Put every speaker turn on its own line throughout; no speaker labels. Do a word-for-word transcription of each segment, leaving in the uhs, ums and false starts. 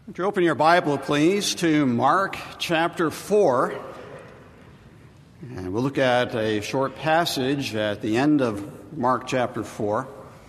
Would you open your Bible, please, to Mark chapter four. And we'll look at a short passage at the end of Mark chapter four.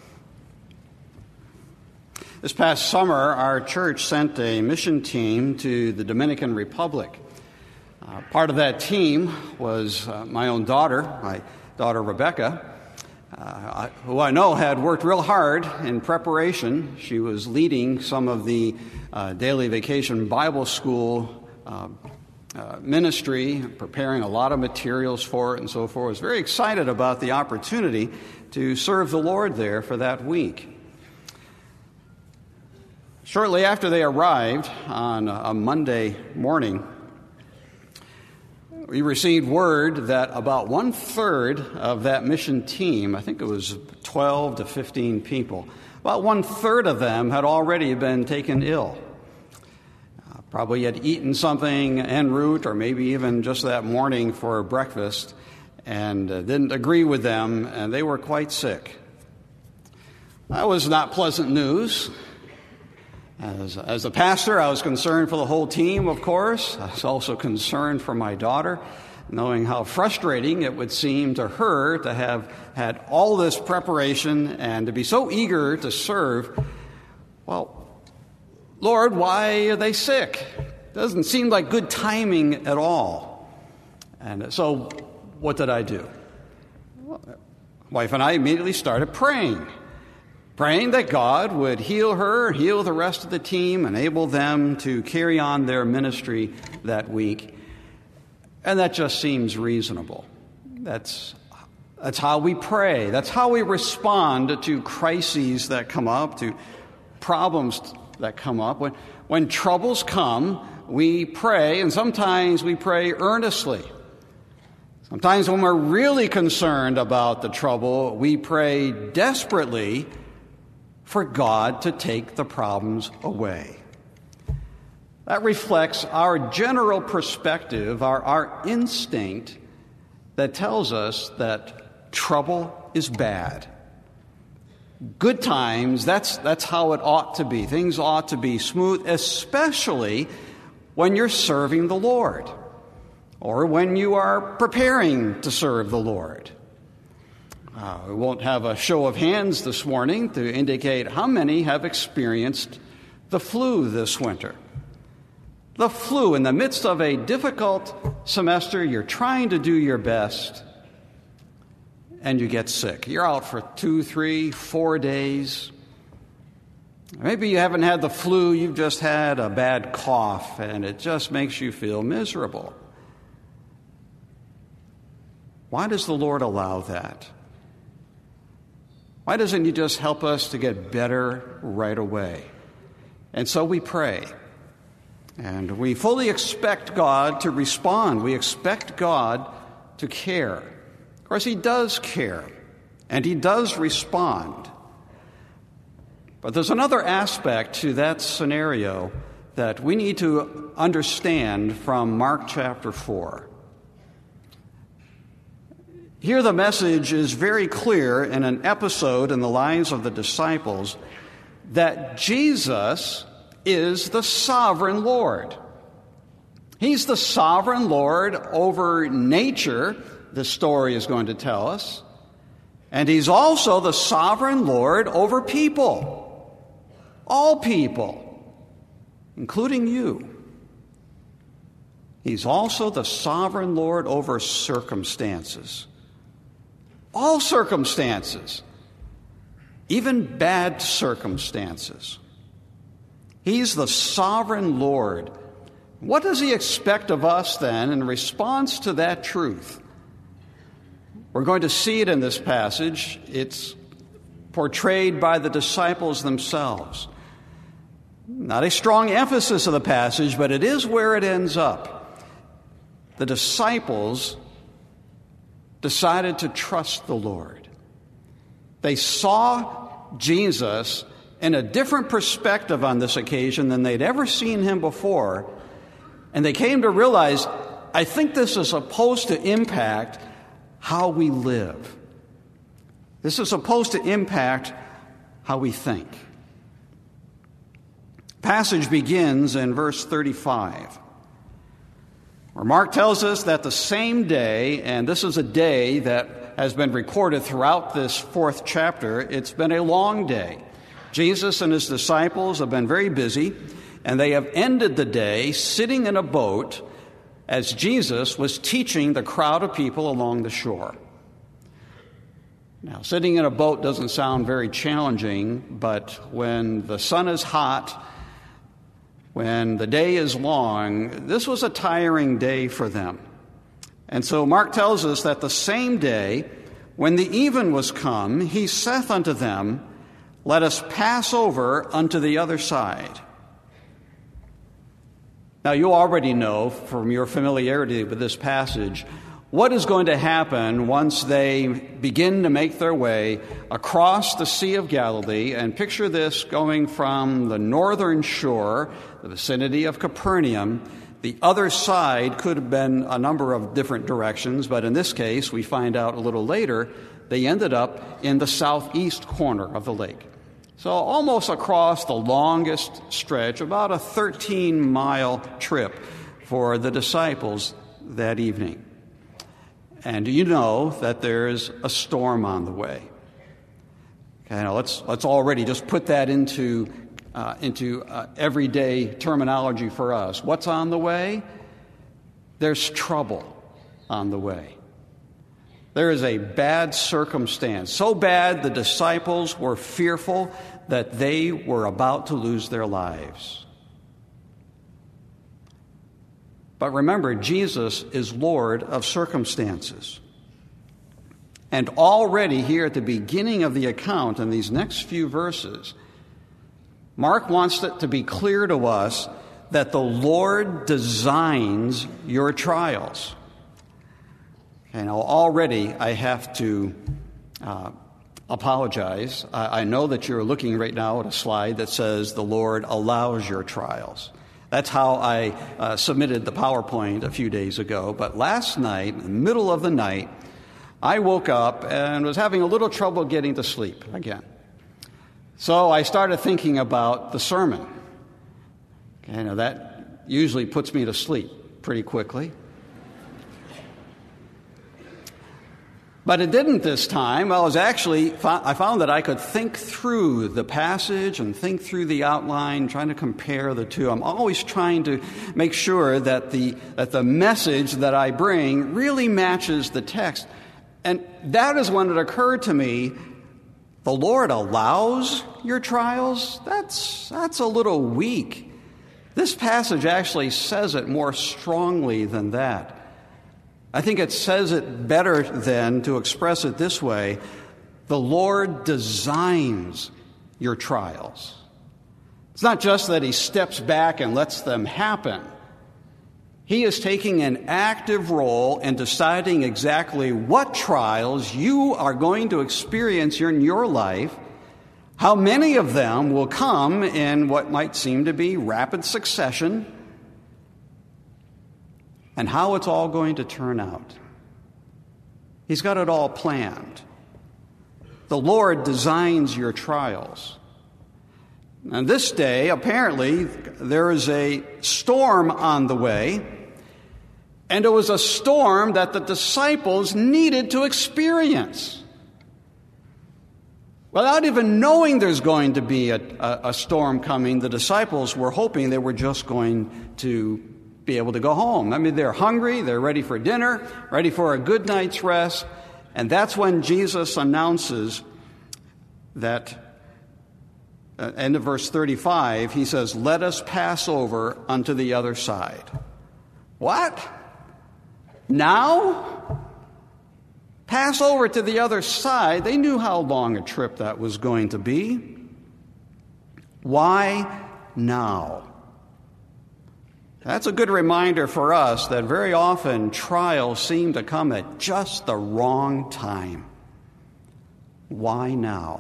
This past summer, our church sent a mission team to the Dominican Republic. Uh, part of that team was uh, my own daughter, my daughter Rebecca, uh, who I know had worked real hard in preparation. She was leading some of the uh, daily vacation Bible school uh, uh, ministry, preparing a lot of materials for it and so forth. I was very excited about the opportunity to serve the Lord there for that week. Shortly after they arrived on a Monday morning, we received word that about one-third of that mission team, I think it was twelve to fifteen people, about one-third of them had already been taken ill. Uh, probably had eaten something en route or maybe even just that morning for breakfast and uh, didn't agree with them, and they were quite sick. That was not pleasant news. As, as a pastor, I was concerned for the whole team, of course. I was also concerned for my daughter, knowing how frustrating it would seem to her to have had all this preparation and to be so eager to serve. Well, Lord, why are they sick? Doesn't seem like good timing at all. And so what did I do? Well, wife and I immediately started praying. Praying that God would heal her, heal the rest of the team, enable them to carry on their ministry that week. And that just seems reasonable. That's, that's how we pray. That's how we respond to crises that come up, to problems that come up. When, when troubles come, we pray, and sometimes we pray earnestly. Sometimes when we're really concerned about the trouble, we pray desperately for God to take the problems away. That reflects our general perspective, our, our instinct that tells us that trouble is bad. Good times, that's, that's how it ought to be. Things ought to be smooth, especially when you're serving the Lord or when you are preparing to serve the Lord. Uh, we won't have a show of hands this morning to indicate how many have experienced the flu this winter. The flu, in the midst of a difficult semester, you're trying to do your best, and you get sick. You're out for two, three, four days. Maybe you haven't had the flu, you've just had a bad cough, and it just makes you feel miserable. Why does the Lord allow that? Why doesn't He just help us to get better right away? And so we pray. And we fully expect God to respond. We expect God to care. Of course, He does care. And He does respond. But there's another aspect to that scenario that we need to understand from Mark chapter four. Here the message is very clear in an episode in the lives of the disciples that Jesus is the sovereign Lord. He's the sovereign Lord over nature, the story is going to tell us, and He's also the sovereign Lord over people, all people, including you. He's also the sovereign Lord over circumstances. All circumstances, even bad circumstances. He's the sovereign Lord. What does He expect of us then in response to that truth? We're going to see it in this passage. It's portrayed by the disciples themselves. Not a strong emphasis of the passage, but it is where it ends up. The disciples decided to trust the Lord. They saw Jesus in a different perspective on this occasion than they'd ever seen Him before, and they came to realize, I think this is supposed to impact how we live. This is supposed to impact how we think. passage begins in verse thirty-five, where Mark tells us that the same day, and this is a day that has been recorded throughout this fourth chapter, it's been a long day. Jesus and his disciples have been very busy, and they have ended the day sitting in a boat as Jesus was teaching the crowd of people along the shore. Now, sitting in a boat doesn't sound very challenging, but when the sun is hot, when the day is long, this was a tiring day for them. And so Mark tells us that the same day, when the even was come, he saith unto them, Let us pass over unto the other side. Now, you already know from your familiarity with this passage what is going to happen once they begin to make their way across the Sea of Galilee. And picture this going from the northern shore, the vicinity of Capernaum. The other side could have been a number of different directions, but in this case, we find out a little later, they ended up in the southeast corner of the lake. So almost across the longest stretch, about a thirteen-mile trip for the disciples that evening. And you know that there's a storm on the way. Okay, now let's let's already just put that into uh, into uh, everyday terminology for us. What's on the way? There's trouble on the way. There is a bad circumstance, so bad the disciples were fearful that they were about to lose their lives. But remember, Jesus is Lord of circumstances. And already here at the beginning of the account, in these next few verses, Mark wants it to be clear to us that the Lord designs your trials. And already I have to uh, apologize. I, I know that you're looking right now at a slide that says the Lord allows your trials. That's how I uh, submitted the PowerPoint a few days ago. But last night, in the middle of the night, I woke up and was having a little trouble getting to sleep again. So I started thinking about the sermon. Okay, now that usually puts me to sleep pretty quickly. But it didn't this time. I was actually, I found that I could think through the passage and think through the outline, trying to compare the two. I'm always trying to make sure that the, that the message that I bring really matches the text. And that is when it occurred to me, the Lord allows your trials? That's, that's a little weak. This passage actually says it more strongly than that. I think it says it better than to express it this way. The Lord designs your trials. It's not just that he steps back and lets them happen. He is taking an active role in deciding exactly what trials you are going to experience in your life, how many of them will come in what might seem to be rapid succession, and how it's all going to turn out. He's got it all planned. The Lord designs your trials. And this day, apparently, there is a storm on the way, and it was a storm that the disciples needed to experience. Without even knowing there's going to be a, a, a storm coming, the disciples were hoping they were just going to be able to go home. I mean, they're hungry, they're ready for dinner, ready for a good night's rest, and that's when Jesus announces that, uh, end of verse thirty-five, he says, "Let us pass over unto the other side." What? Now? Pass over to the other side? They knew how long a trip that was going to be. Why now? That's a good reminder for us that very often trials seem to come at just the wrong time. Why now?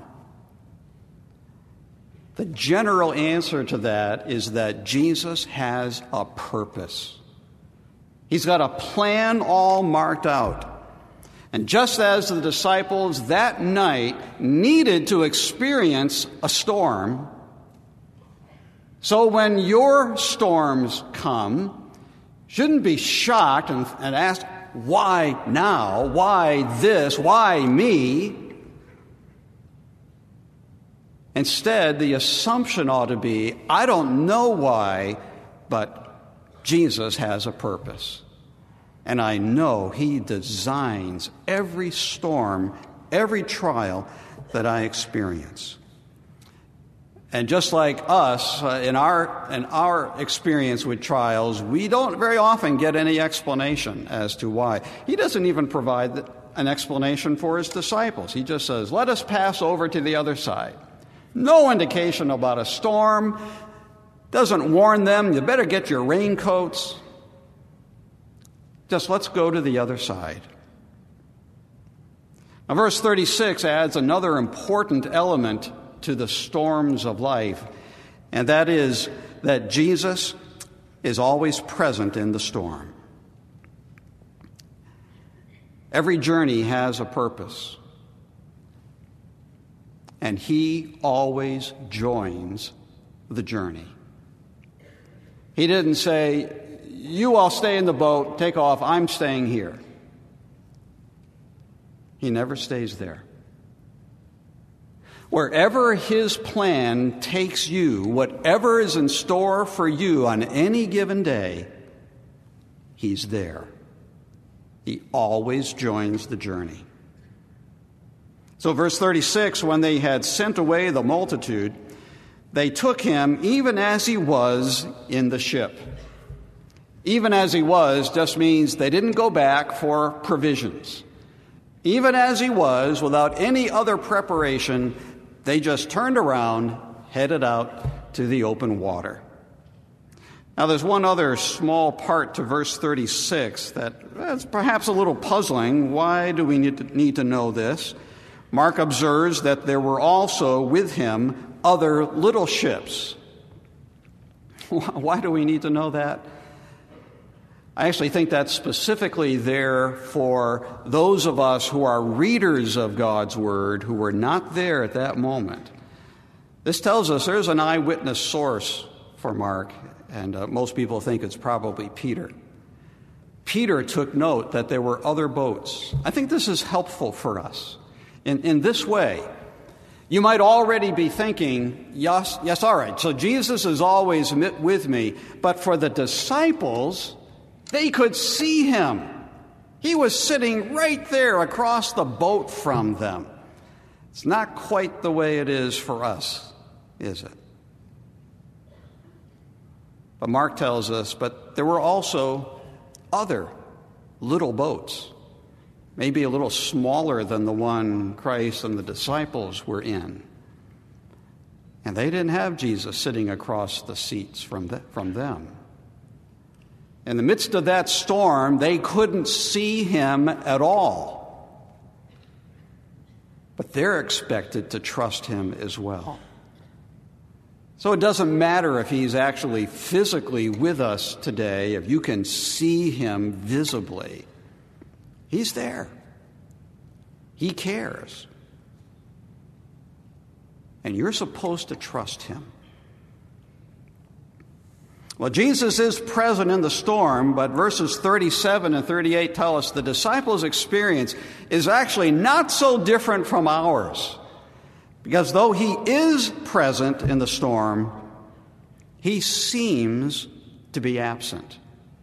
The general answer to that is that Jesus has a purpose. He's got a plan all marked out. And just as the disciples that night needed to experience a storm, So when your storms come, shouldn't be shocked and, and ask, why now? Why this? Why me? Instead, the assumption ought to be, I don't know why, but Jesus has a purpose. And I know He designs every storm, every trial that I experience. And just like us, uh, in our in our experience with trials, we don't very often get any explanation as to why. He doesn't even provide an explanation for His disciples. He just says, let us pass over to the other side. No indication about a storm. Doesn't warn them, you better get your raincoats. Just let's go to the other side. Now, verse thirty-six adds another important element to the storms of life, and that is that Jesus is always present in the storm. Every journey has a purpose, and He always joins the journey. He didn't say, you all stay in the boat, take off, I'm staying here. He never stays there. Wherever His plan takes you, whatever is in store for you on any given day, He's there. He always joins the journey. So verse thirty-six, when they had sent away the multitude, they took Him even as He was in the ship. Even as He was just means they didn't go back for provisions. Even as He was, without any other preparation, they just turned around, headed out to the open water. Now, there's one other small part to verse thirty-six that is perhaps a little puzzling. Why do we need to, need to know this? Mark observes that there were also with Him other little ships. Why do we need to know that? I actually think that's specifically there for those of us who are readers of God's Word who were not there at that moment. This tells us there's an eyewitness source for Mark, and uh, most people think it's probably Peter. Peter took note that there were other boats. I think this is helpful for us. In, in this way, you might already be thinking, yes, yes, all right, so Jesus is always with me, but for the disciples, they could see Him. He was sitting right there across the boat from them. It's not quite the way it is for us, is it? But Mark tells us, but there were also other little boats, maybe a little smaller than the one Christ and the disciples were in. And they didn't have Jesus sitting across the seats from, the, from them. In the midst of that storm, they couldn't see Him at all. But they're expected to trust Him as well. So it doesn't matter if He's actually physically with us today, if you can see Him visibly. He's there. He cares. And you're supposed to trust Him. Well, Jesus is present in the storm, but verses thirty-seven and thirty-eight tell us the disciples' experience is actually not so different from ours. Because though He is present in the storm, He seems to be absent.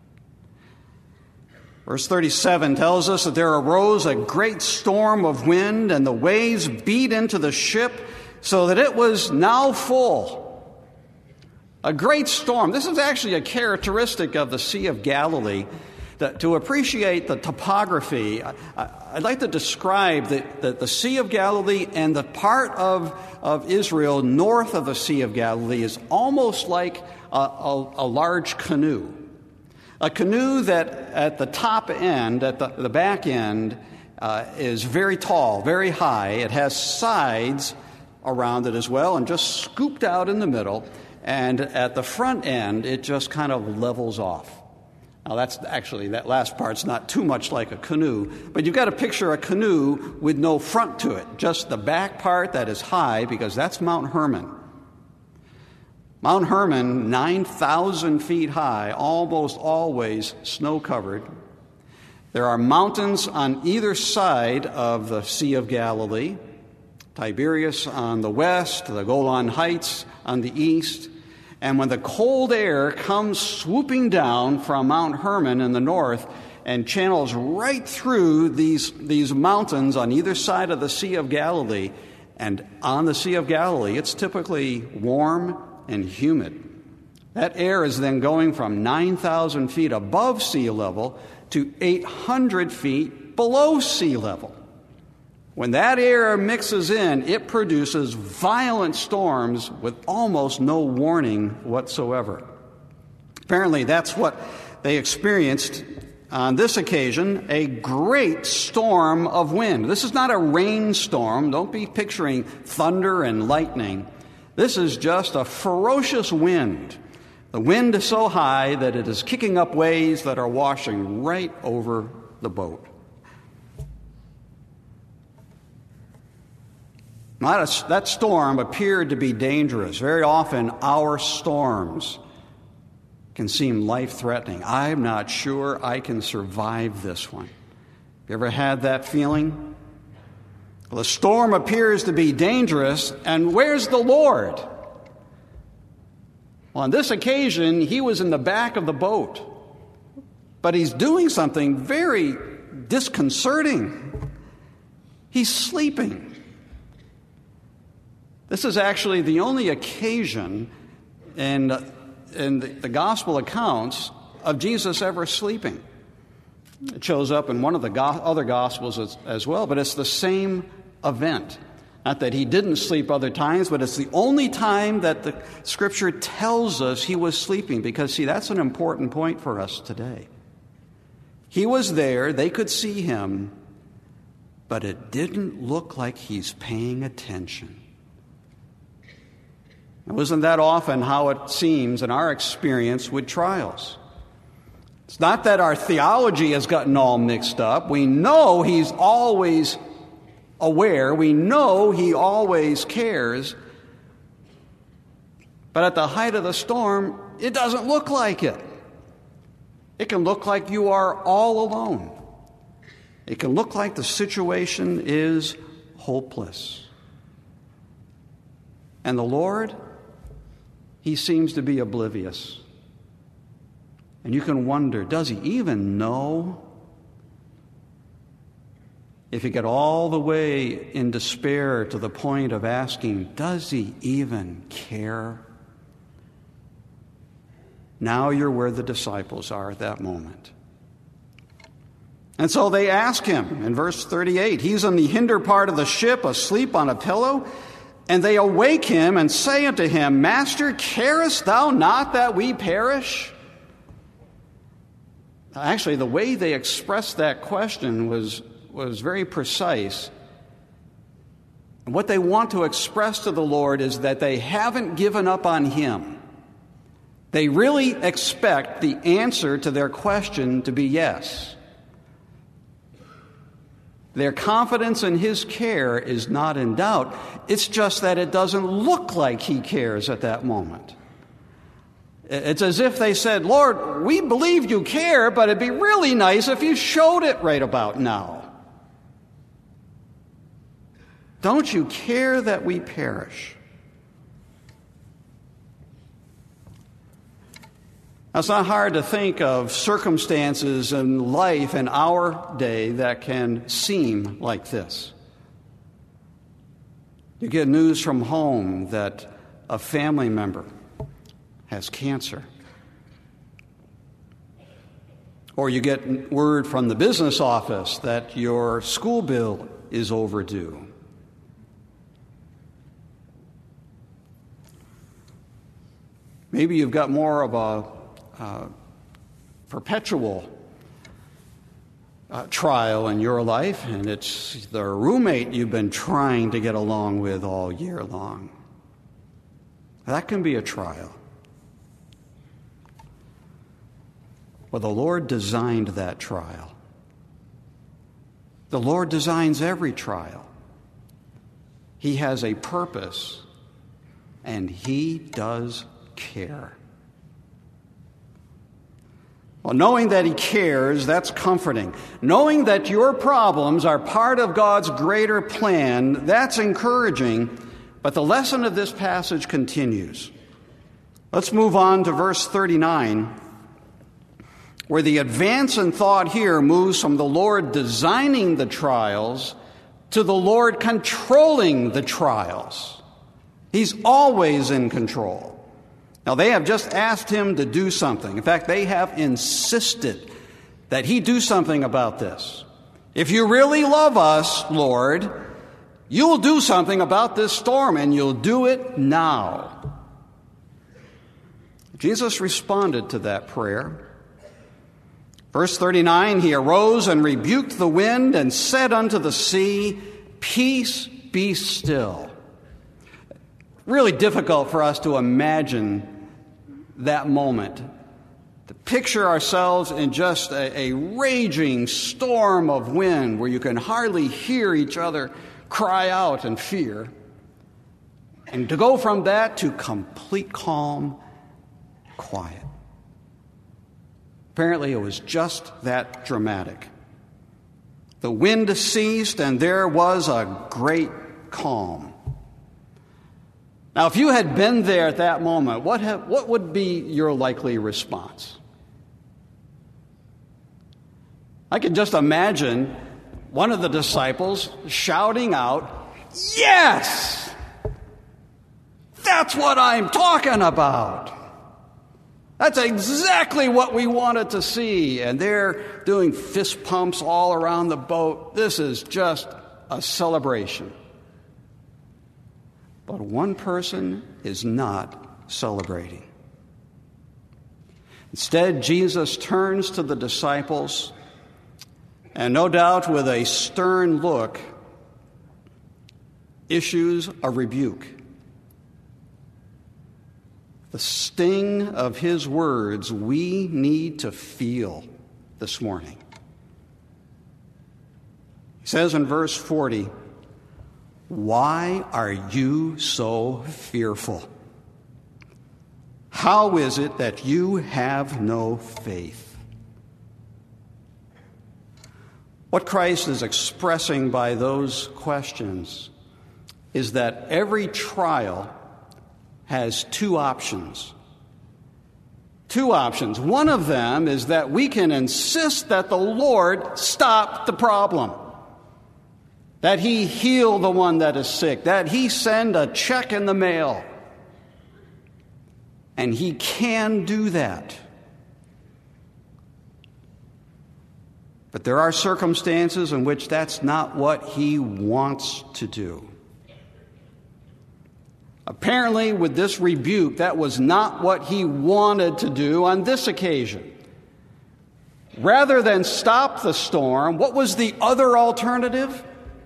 Verse thirty-seven tells us that there arose a great storm of wind, and the waves beat into the ship so that it was now full. A great storm. This is actually a characteristic of the Sea of Galilee. That to appreciate the topography, I, I'd like to describe the, the, the Sea of Galilee and the part of, of Israel north of the Sea of Galilee is almost like a, a, a large canoe. A canoe that at the top end, at the, the back end, uh, is very tall, very high. It has sides around it as well and just scooped out in the middle. And at the front end, it just kind of levels off. Now, that's actually, that last part's not too much like a canoe, but you've got to picture a canoe with no front to it, just the back part that is high, because that's Mount Hermon. Mount Hermon, nine thousand feet high, almost always snow-covered. There are mountains on either side of the Sea of Galilee. Tiberias on the west, the Golan Heights on the east. And when the cold air comes swooping down from Mount Hermon in the north and channels right through these, these mountains on either side of the Sea of Galilee, and on the Sea of Galilee, it's typically warm and humid. That air is then going from nine thousand feet above sea level to eight hundred feet below sea level. When that air mixes in, it produces violent storms with almost no warning whatsoever. Apparently, that's what they experienced on this occasion, a great storm of wind. This is not a rainstorm. Don't be picturing thunder and lightning. This is just a ferocious wind. The wind is so high that it is kicking up waves that are washing right over the boat. That, that storm appeared to be dangerous. Very often, our storms can seem life-threatening. I'm not sure I can survive this one. Have you ever had that feeling? Well, the storm appears to be dangerous, and where's the Lord? Well, on this occasion, he was in the back of the boat, but he's doing something very disconcerting. He's sleeping. This is actually the only occasion in, in the, the gospel accounts of Jesus ever sleeping. It shows up in one of the go- other gospels as, as well, but it's the same event. Not that he didn't sleep other times, but it's the only time that the Scripture tells us he was sleeping, because, see, that's an important point for us today. He was there, they could see him, but it didn't look like he's paying attention. It wasn't that often how it seems in our experience with trials. It's not that our theology has gotten all mixed up. We know he's always aware. We know he always cares. But at the height of the storm, it doesn't look like it. It can look like you are all alone. It can look like the situation is hopeless. And the Lord, he seems to be oblivious. And you can wonder, does he even know? If you get all the way in despair to the point of asking, does he even care? Now you're where the disciples are at that moment. And so they ask him in verse thirty-eight. He's in the hinder part of the ship, asleep on a pillow. And they awake him and say unto him, Master, carest thou not that we perish? Actually, the way they expressed that question was, was very precise. And what they want to express to the Lord is that they haven't given up on him. They really expect the answer to their question to be yes. Their confidence in his care is not in doubt. It's just that it doesn't look like he cares at that moment. It's as if they said, Lord, we believe you care, but it'd be really nice if you showed it right about now. Don't you care that we perish? Now, it's not hard to think of circumstances in life in our day that can seem like this. You get news from home that a family member has cancer. Or you get word from the business office that your school bill is overdue. Maybe you've got more of a Uh, perpetual uh, trial in your life, and it's the roommate you've been trying to get along with all year long. That can be a trial. Well, the Lord designed that trial. The Lord designs every trial. He has a purpose, and he does care. Well, knowing that he cares, that's comforting. Knowing that your problems are part of God's greater plan, that's encouraging. But the lesson of this passage continues. Let's move on to verse thirty-nine, where the advance in thought here moves from the Lord designing the trials to the Lord controlling the trials. He's always in control. Now, they have just asked him to do something. In fact, they have insisted that he do something about this. If you really love us, Lord, you'll do something about this storm, and you'll do it now. Jesus responded to that prayer. Verse thirty-nine, he arose and rebuked the wind and said unto the sea, "Peace, be still." Really difficult for us to imagine that moment. To picture ourselves in just a, a raging storm of wind where you can hardly hear each other cry out in fear. And to go from that to complete calm, quiet. Apparently it was just that dramatic. The wind ceased and there was a great calm. Now, if you had been there at that moment, what have, what would be your likely response? I can just imagine one of the disciples shouting out, "Yes! That's what I'm talking about! That's exactly what we wanted to see." And they're doing fist pumps all around the boat. This is just a celebration. But one person is not celebrating. Instead, Jesus turns to the disciples, and no doubt with a stern look, issues a rebuke. The sting of his words we need to feel this morning. He says in verse forty, "Why are you so fearful? How is it that you have no faith?" What Christ is expressing by those questions is that every trial has two options. Two options. One of them is that we can insist that the Lord stop the problem. That he heal the one that is sick, that he send a check in the mail. And he can do that. But there are circumstances in which that's not what he wants to do. Apparently, with this rebuke, that was not what he wanted to do on this occasion. Rather than stop the storm, what was the other alternative?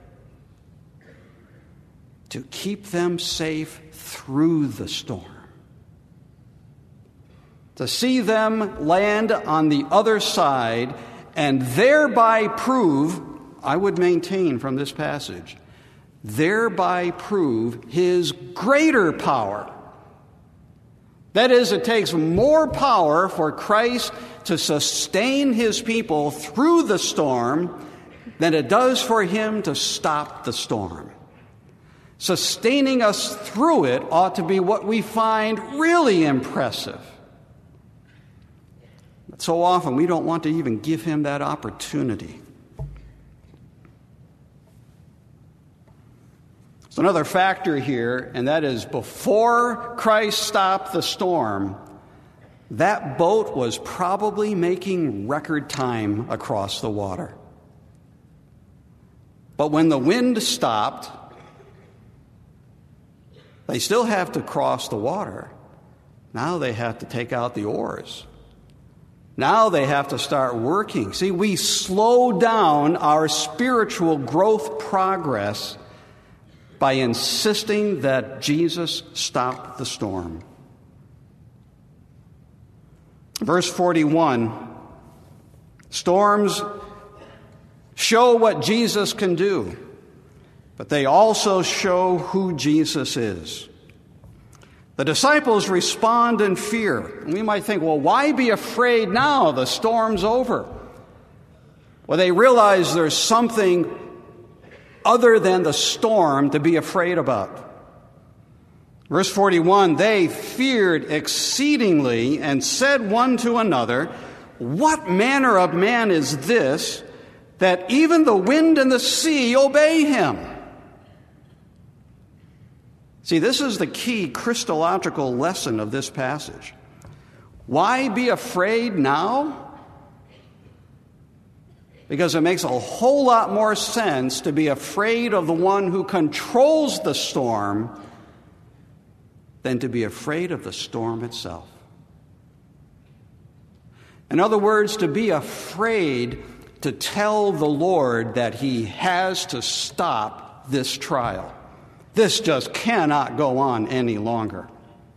To keep them safe through the storm. To see them land on the other side and thereby prove, I would maintain from this passage, thereby prove his greater power. That is, it takes more power for Christ to sustain his people through the storm than it does for him to stop the storm. Sustaining us through it ought to be what we find really impressive. But so often we don't want to even give him that opportunity. There's another factor here, and that is before Christ stopped the storm, that boat was probably making record time across the water. But when the wind stopped, they still have to cross the water. Now they have to take out the oars. Now they have to start working. See, we slow down our spiritual growth progress by insisting that Jesus stop the storm. Verse forty-one, storms show what Jesus can do, but they also show who Jesus is. The disciples respond in fear. And we might think, well, why be afraid now? The storm's over. Well, they realize there's something other than the storm to be afraid about. Verse forty-one, they feared exceedingly and said one to another, "What manner of man is this, that even the wind and the sea obey him?" See, this is the key Christological lesson of this passage. Why be afraid now? Because it makes a whole lot more sense to be afraid of the one who controls the storm than to be afraid of the storm itself. In other words, to be afraid to tell the Lord that he has to stop this trial. This just cannot go on any longer.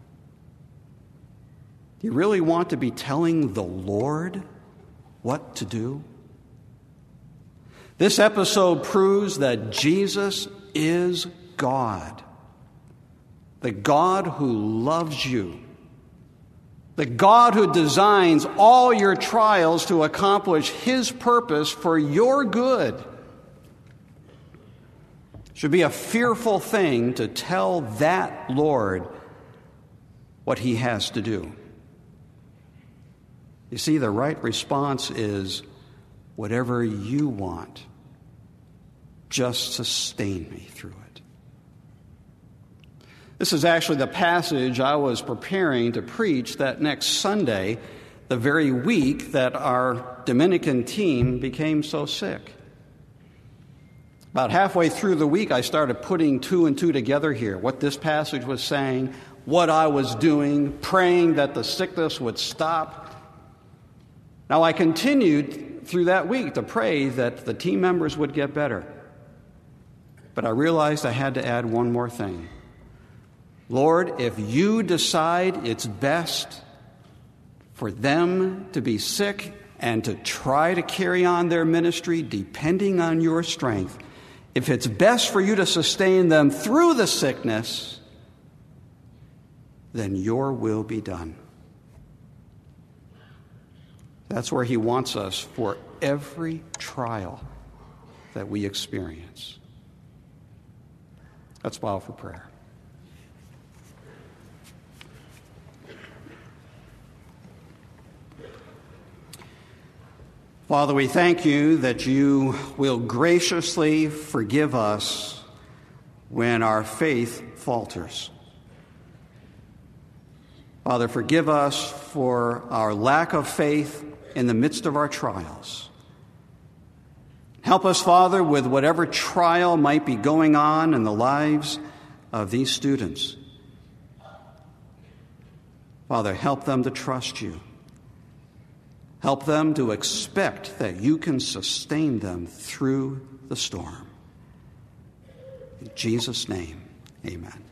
Do you really want to be telling the Lord what to do? This episode proves that Jesus is God. The God who loves you. The God who designs all your trials to accomplish his purpose for your good. It should be a fearful thing to tell that Lord what he has to do. You see, the right response is, whatever you want, just sustain me through it. This is actually the passage I was preparing to preach that next Sunday, the very week that our Dominican team became so sick. About halfway through the week, I started putting two and two together here, what this passage was saying, what I was doing, praying that the sickness would stop. Now, I continued through that week to pray that the team members would get better. But I realized I had to add one more thing. Lord, if you decide it's best for them to be sick and to try to carry on their ministry depending on your strength, if it's best for you to sustain them through the sickness, then your will be done. That's where he wants us for every trial that we experience. Let's bow for prayer. Father, we thank you that you will graciously forgive us when our faith falters. Father, forgive us for our lack of faith in the midst of our trials. Help us, Father, with whatever trial might be going on in the lives of these students. Father, help them to trust you. Help them to expect that you can sustain them through the storm. In Jesus' name, amen.